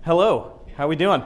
Hello, how we doing?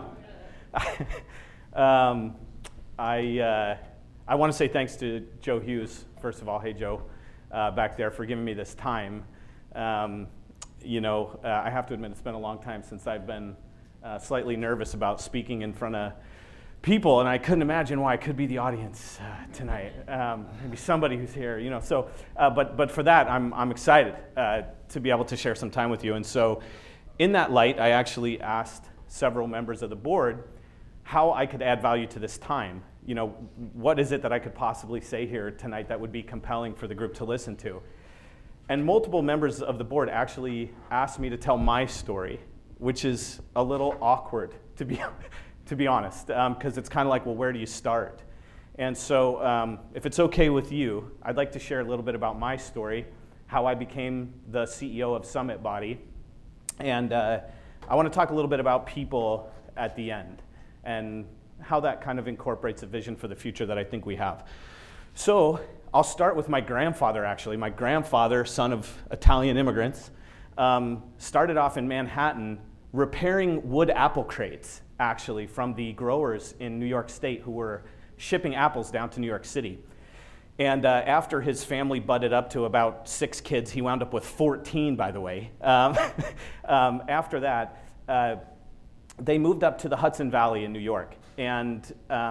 I want to say thanks to Joe Hughes, first of all. Hey, Joe, back there, for giving me this time. I have to admit it's been a long time since I've been slightly nervous about speaking in front of people, and I couldn't imagine why I could be the audience tonight. Maybe somebody who's here, but for that, I'm excited to be able to share some time with you. And so in that light, I actually asked several members of the board how I could add value to this time. What is it that I could possibly say here tonight that would be compelling for the group to listen to? And multiple members of the board actually asked me to tell my story, which is a little awkward, to be honest, because it's kind of like, well, where do you start? And so if it's okay with you, I'd like to share a little bit about my story, how I became the CEO of Summit Body, and I want to talk a little bit about people at the end and how that kind of incorporates a vision for the future that I think we have. So I'll start with my grandfather, actually. My grandfather, son of Italian immigrants, started off in Manhattan repairing wood apple crates, actually, from the growers in New York State who were shipping apples down to New York City. And after his family budded up to about 6 kids, he wound up with 14, by the way. After that, they moved up to the Hudson Valley in New York. And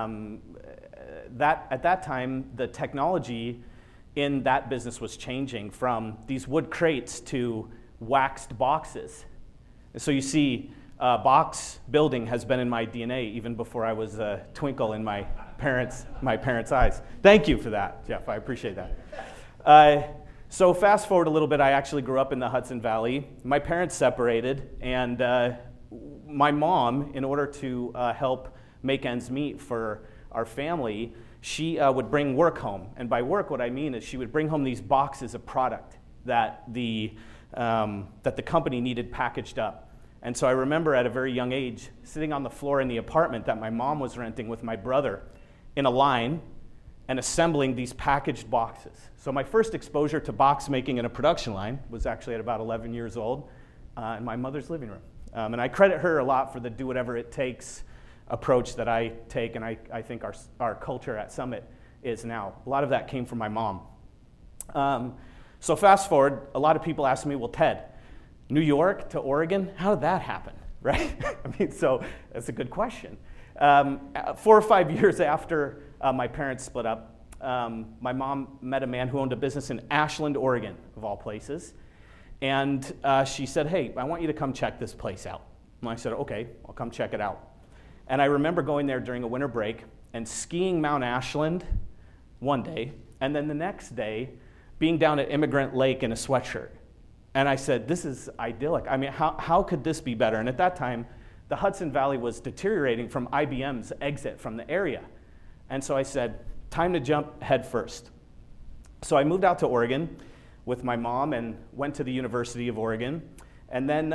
at that time, the technology in that business was changing from these wood crates to waxed boxes. So you see, box building has been in my DNA even before I was a twinkle in my parents' eyes. Thank you for that, Jeff. I appreciate that. So fast forward a little bit, I actually grew up in the Hudson Valley. My parents separated, and my mom, in order to help make ends meet for our family, she would bring work home. And by work, what I mean is she would bring home these boxes of product that the company needed packaged up. And so I remember at a very young age sitting on the floor in the apartment that my mom was renting with my brother in a line and assembling these packaged boxes. So my first exposure to box making in a production line was actually at about 11 years old in my mother's living room. And I credit her a lot for the do whatever it takes approach that I take, and I think our culture at Summit is now. A lot of that came from my mom. So fast forward, a lot of people ask me, well, Ted, New York to Oregon, how did that happen, right? So that's a good question. 4 or 5 years after my parents split up, my mom met a man who owned a business in Ashland, Oregon, of all places. And she said, hey, I want you to come check this place out. And I said, okay, I'll come check it out. And I remember going there during a winter break and skiing Mount Ashland one day, and then the next day being down at Immigrant Lake in a sweatshirt. And I said, this is idyllic. How could this be better? And at that time, the Hudson Valley was deteriorating from IBM's exit from the area. And so I said, time to jump head first. So I moved out to Oregon with my mom and went to the University of Oregon. And then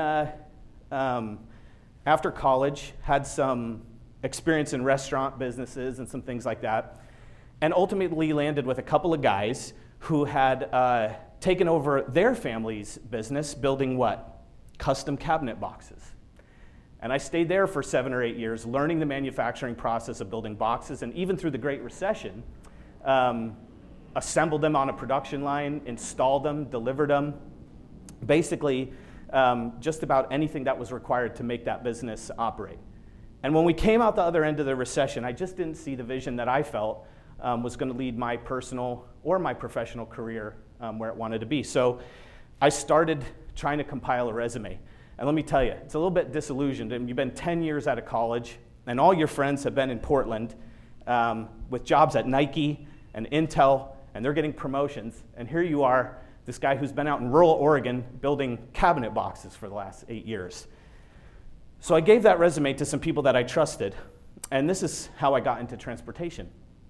after college, had some experience in restaurant businesses and some things like that. And ultimately landed with a couple of guys who had taken over their family's business building what? Custom cabinet boxes. And I stayed there for 7 or 8 years, learning the manufacturing process of building boxes, and even through the Great Recession, assembled them on a production line, installed them, delivered them, basically just about anything that was required to make that business operate. And when we came out the other end of the recession, I just didn't see the vision that I felt was going to lead my personal or my professional career where it wanted to be. So I started trying to compile a resume. And let me tell you, it's a little bit disillusioned. And you've been 10 years out of college, and all your friends have been in Portland with jobs at Nike and Intel, and they're getting promotions. And here you are, this guy who's been out in rural Oregon building cabinet boxes for the last 8 years. So I gave that resume to some people that I trusted, and this is how I got into transportation.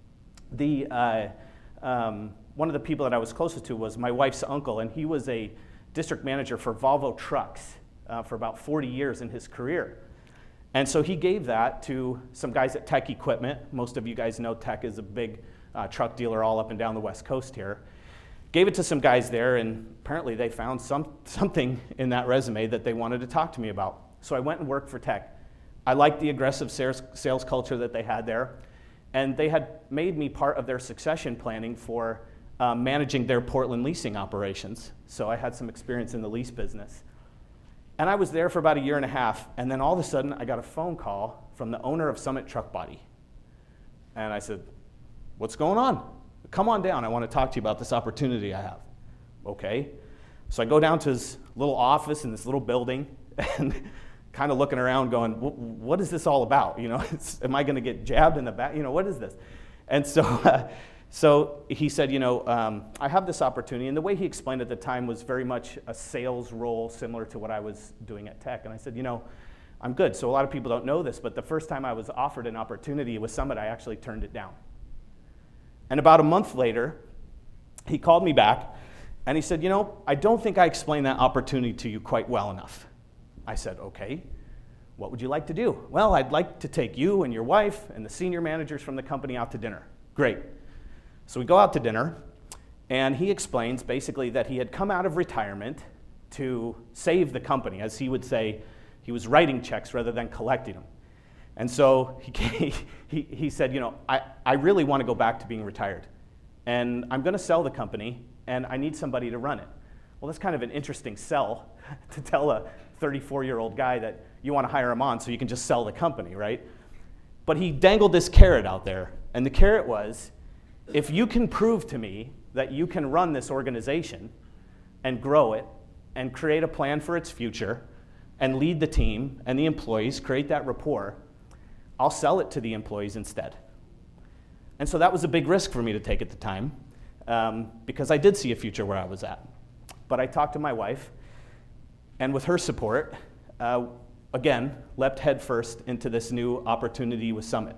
One of the people that I was closest to was my wife's uncle, and he was a district manager for Volvo Trucks for about 40 years in his career. And so he gave that to some guys at Tech Equipment. Most of you guys know Tech is a big truck dealer all up and down the West Coast here. Gave it to some guys there, and apparently they found something in that resume that they wanted to talk to me about. So I went and worked for Tech. I liked the aggressive sales culture that they had there. And they had made me part of their succession planning for managing their Portland leasing operations. So I had some experience in the lease business. And I was there for about a year and a half, and then all of a sudden I got a phone call from the owner of Summit Truck Body. And I said, "What's going on? Come on down, I want to talk to you about this opportunity I have." Okay. So I go down to his little office in this little building and kind of looking around going, what is this all about? You know, am I going to get jabbed in the back? You know, what is this? And so he said, I have this opportunity. And the way he explained it at the time was very much a sales role similar to what I was doing at Tech. And I said, I'm good. So a lot of people don't know this, but the first time I was offered an opportunity with Summit, I actually turned it down. And about a month later, he called me back and he said, I don't think I explained that opportunity to you quite well enough. I said, okay, what would you like to do? Well, I'd like to take you and your wife and the senior managers from the company out to dinner. Great. So we go out to dinner, and he explains basically that he had come out of retirement to save the company. As he would say, he was writing checks rather than collecting them. And so he said, I really want to go back to being retired. And I'm going to sell the company, and I need somebody to run it. Well, that's kind of an interesting sell to tell a 34-year-old guy that you want to hire him on so you can just sell the company, right? But he dangled this carrot out there, and the carrot was, if you can prove to me that you can run this organization and grow it and create a plan for its future and lead the team and the employees, create that rapport, I'll sell it to the employees instead. And so that was a big risk for me to take at the time because I did see a future where I was at. But I talked to my wife, and with her support, again, leapt headfirst into this new opportunity with Summit.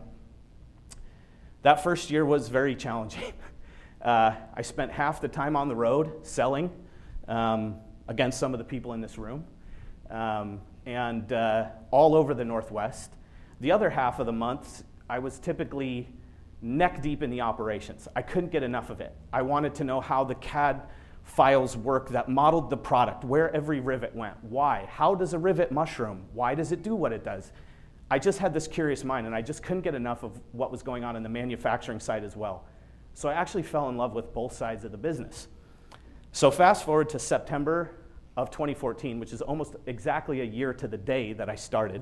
That first year was very challenging. I spent half the time on the road selling against some of the people in this room and all over the Northwest. The other half of the months, I was typically neck deep in the operations. I couldn't get enough of it. I wanted to know how the CAD files work that modeled the product, where every rivet went, why, how does a rivet mushroom, why does it do what it does? I just had this curious mind, and I just couldn't get enough of what was going on in the manufacturing side as well. So I actually fell in love with both sides of the business. So fast forward to September of 2014, which is almost exactly a year to the day that I started.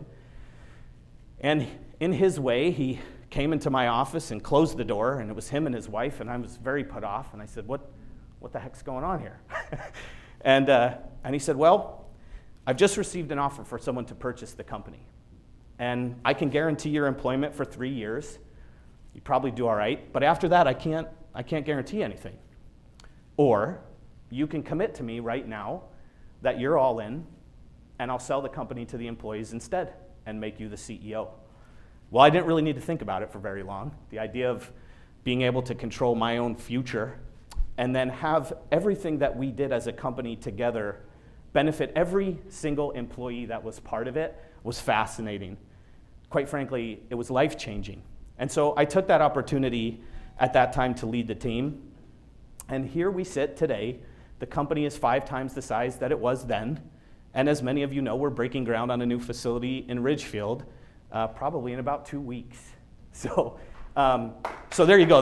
And in his way, he came into my office and closed the door, and it was him and his wife, and I was very put off, and I said, what the heck's going on here? and he said, well, I've just received an offer for someone to purchase the company. And I can guarantee your employment for 3 years. You probably do all right, but after that, I can't guarantee anything. Or you can commit to me right now that you're all in, and I'll sell the company to the employees instead and make you the CEO. Well, I didn't really need to think about it for very long. The idea of being able to control my own future and then have everything that we did as a company together benefit every single employee that was part of it was fascinating. Quite frankly, it was life-changing. And so I took that opportunity at that time to lead the team. And here we sit today. The company is 5 times the size that it was then. And as many of you know, we're breaking ground on a new facility in Ridgefield, probably in about 2 weeks. So there you go.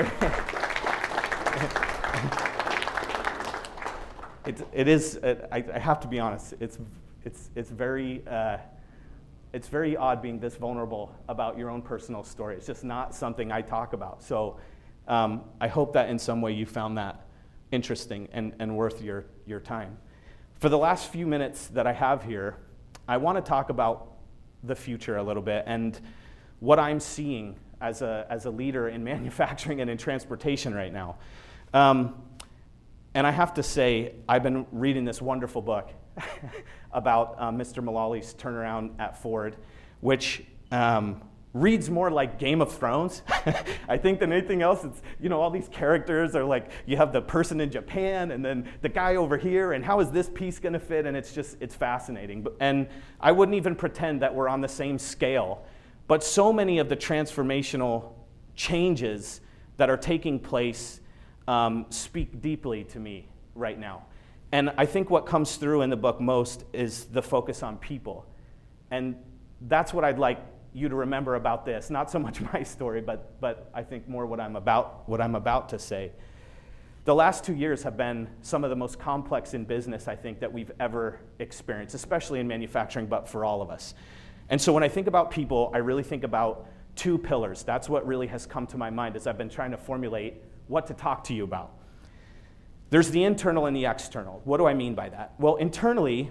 It is. I have to be honest. It's very odd being this vulnerable about your own personal story. It's just not something I talk about. So I hope that in some way you found that interesting and worth your time. For the last few minutes that I have here, I want to talk about the future a little bit and what I'm seeing as a leader in manufacturing and in transportation right now. And I have to say, I've been reading this wonderful book about Mr. Mullally's turnaround at Ford, which reads more like Game of Thrones, I think, than anything else. It's, all these characters are like, you have the person in Japan and then the guy over here, and how is this piece going to fit? And it's fascinating. And I wouldn't even pretend that we're on the same scale. But so many of the transformational changes that are taking place speak deeply to me right now. And I think what comes through in the book most is the focus on people. And that's what I'd like you to remember about this. Not so much my story, but I think more what I'm about to say. The last 2 years have been some of the most complex in business, I think, that we've ever experienced, especially in manufacturing, but for all of us. And so when I think about people, I really think about two pillars. That's what really has come to my mind as I've been trying to formulate what to talk to you about. There's the internal and the external. What do I mean by that? Well, internally,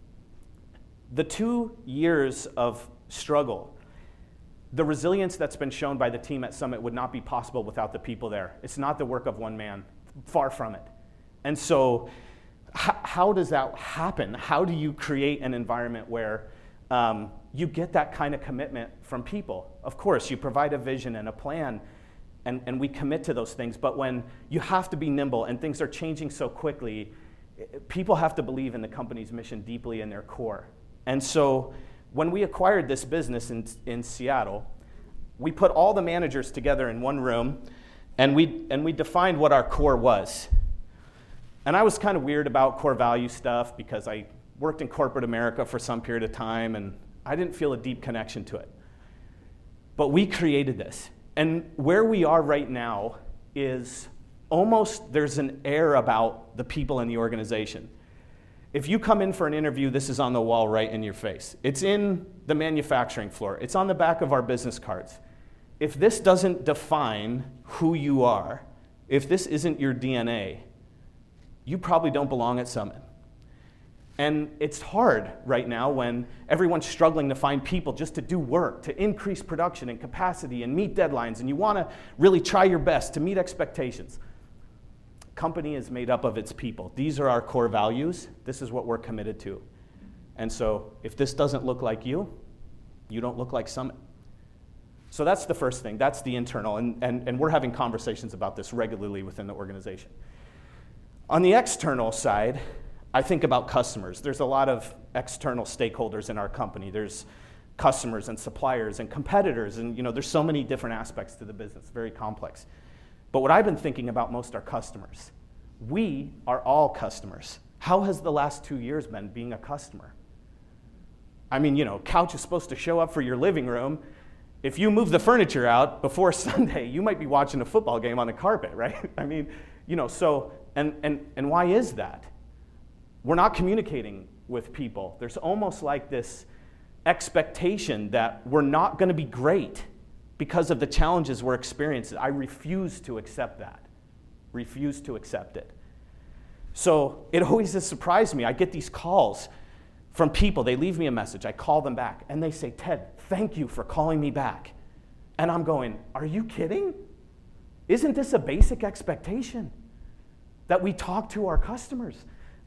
the 2 years of struggle, the resilience that's been shown by the team at Summit would not be possible without the people there. It's not the work of one man. Far from it. And so how does that happen? How do you create an environment where you get that kind of commitment from people? Of course, you provide a vision and a plan, and we commit to those things. But when you have to be nimble and things are changing so quickly, people have to believe in the company's mission deeply in their core. And so when we acquired this business in Seattle, we put all the managers together in one room, and we defined what our core was. And I was kind of weird about core value stuff because I worked in corporate America for some period of time, and I didn't feel a deep connection to it. But we created this. And where we are right now is almost, there's an air about the people in the organization. If you come in for an interview, this is on the wall right in your face. It's in the manufacturing floor. It's on the back of our business cards. If this doesn't define who you are, if this isn't your DNA, you probably don't belong at Summit. And it's hard right now when everyone's struggling to find people just to do work, to increase production and capacity and meet deadlines, and you want to really try your best to meet expectations. Company is made up of its people. These are our core values. This is what we're committed to. And so if this doesn't look like you, you don't look like Summit. So that's the first thing. That's the internal, and we're having conversations about this regularly within the organization. On the external side, I think about customers. There's a lot of external stakeholders in our company. There's customers and suppliers and competitors, and there's so many different aspects to the business, very complex. But what I've been thinking about most are customers. We are all customers. How has the last 2 years been being a customer? I mean, couch is supposed to show up for your living room. If you move the furniture out before Sunday, you might be watching a football game on the carpet, right? I mean, so, and why is that? We're not communicating with people. There's almost like this expectation that we're not going to be great because of the challenges we're experiencing. I refuse to accept that. Refuse to accept it. So it always has surprised me. I get these calls from people. They leave me a message. I call them back, and they say, "Ted, thank you for calling me back." And I'm going, are you kidding? Isn't this a basic expectation that we talk to our customers?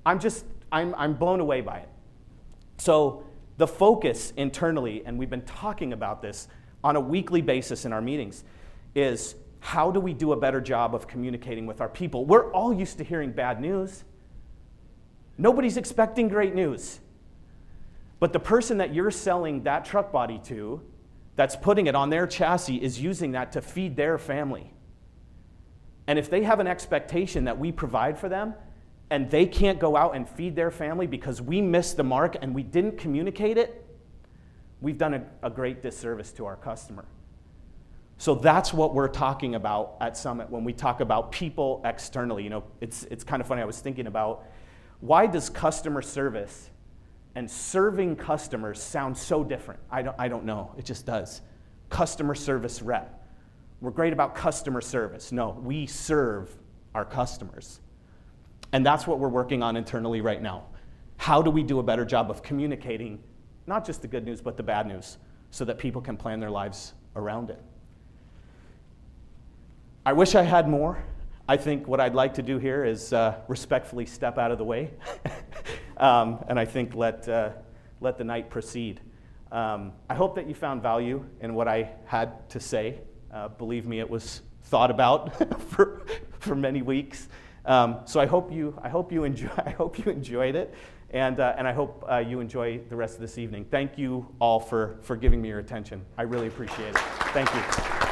I'm blown away by it. So the focus internally, and we've been talking about this on a weekly basis in our meetings, is how do we do a better job of communicating with our people? We're all used to hearing bad news. Nobody's expecting great news. But the person that you're selling that truck body to, that's putting it on their chassis, is using that to feed their family. And if they have an expectation that we provide for them, and they can't go out and feed their family because we missed the mark and we didn't communicate it, we've done a great disservice to our customer. So that's what we're talking about at Summit when we talk about people externally. It's kind of funny. I was thinking about, why does customer service and serving customers sound so different? I don't know. It just does. Customer service rep. We're great about customer service. No, we serve our customers. And that's what we're working on internally right now. How do we do a better job of communicating not just the good news, but the bad news, so that people can plan their lives around it? I wish I had more. I think what I'd like to do here is respectfully step out of the way, and I think let the night proceed. I hope that you found value in what I had to say. Believe me, it was thought about for many weeks. So I hope you enjoyed it, and I hope you enjoy the rest of this evening. Thank you all for giving me your attention. I really appreciate it. Thank you.